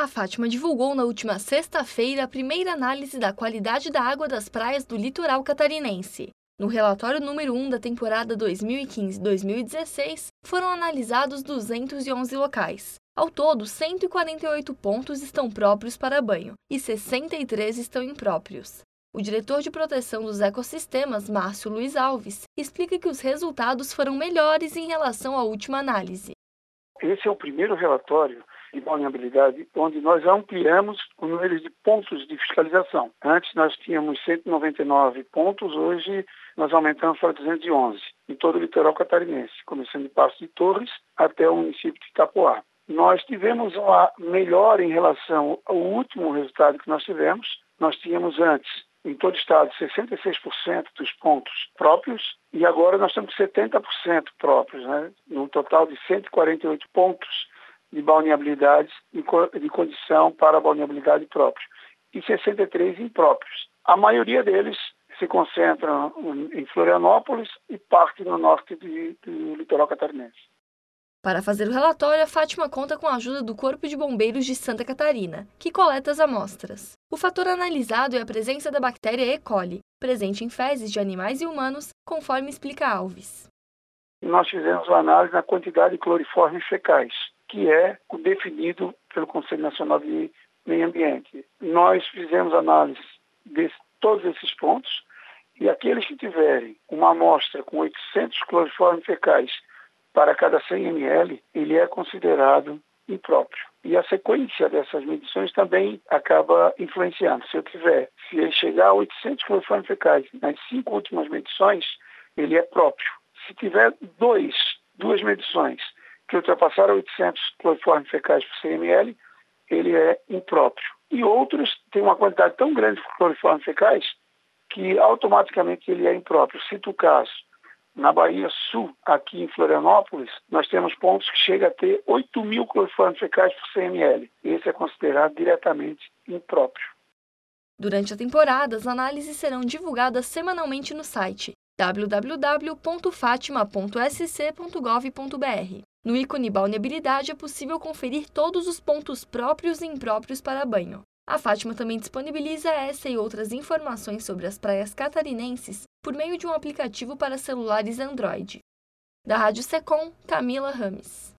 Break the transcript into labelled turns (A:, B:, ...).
A: A Fátima divulgou na última sexta-feira a primeira análise da qualidade da água das praias do litoral catarinense. No relatório número 1 da temporada 2015-2016, foram analisados 211 locais. Ao todo, 148 pontos estão próprios para banho e 63 estão impróprios. O diretor de proteção dos ecossistemas, Márcio Luiz Alves, explica que os resultados foram melhores em relação à última análise.
B: Esse é o primeiro relatório de balneabilidade onde nós ampliamos o número de pontos de fiscalização. Antes nós tínhamos 199 pontos, hoje nós aumentamos para 211 em todo o litoral catarinense, começando de Passo de Torres até o município de Itapoá. Nós tivemos uma melhora em relação ao último resultado que nós tivemos. Nós tínhamos antes, em todo o estado, 66% dos pontos próprios e agora nós estamos com 70% próprios, no total de 148 pontos de balneabilidade e de condição para a balneabilidade própria e 63 impróprios. A maioria deles se concentram em Florianópolis e parte no norte do litoral catarinense.
A: Para fazer o relatório, a Fátima conta com a ajuda do Corpo de Bombeiros de Santa Catarina, que coleta as amostras. O fator analisado é a presença da bactéria E. coli, presente em fezes de animais e humanos, conforme explica Alves.
B: Nós fizemos uma análise na quantidade de cloriformes fecais, que é o definido pelo Conselho Nacional de Meio Ambiente. Nós fizemos análise de todos esses pontos e aqueles que tiverem uma amostra com 800 cloriformes fecais para cada 100 ml, ele é considerado impróprio. E a sequência dessas medições também acaba influenciando. Se ele chegar a 800 cloriformes fecais nas 5 últimas medições, ele é próprio. Se tiver duas medições que ultrapassaram 800 cloriformes fecais por 100 ml, ele é impróprio. E outros têm uma quantidade tão grande de cloriformes fecais que automaticamente ele é impróprio. Cito o caso. Na Bahia Sul, aqui em Florianópolis, nós temos pontos que chegam a ter 8.000 cloriformes fecais por 100 ml. Esse é considerado diretamente impróprio.
A: Durante a temporada, as análises serão divulgadas semanalmente no site www.fatima.sc.gov.br. No ícone Balneabilidade é possível conferir todos os pontos próprios e impróprios para banho. A Fátima também disponibiliza essa e outras informações sobre as praias catarinenses por meio de um aplicativo para celulares Android. Da Rádio Secom, Camila Rames.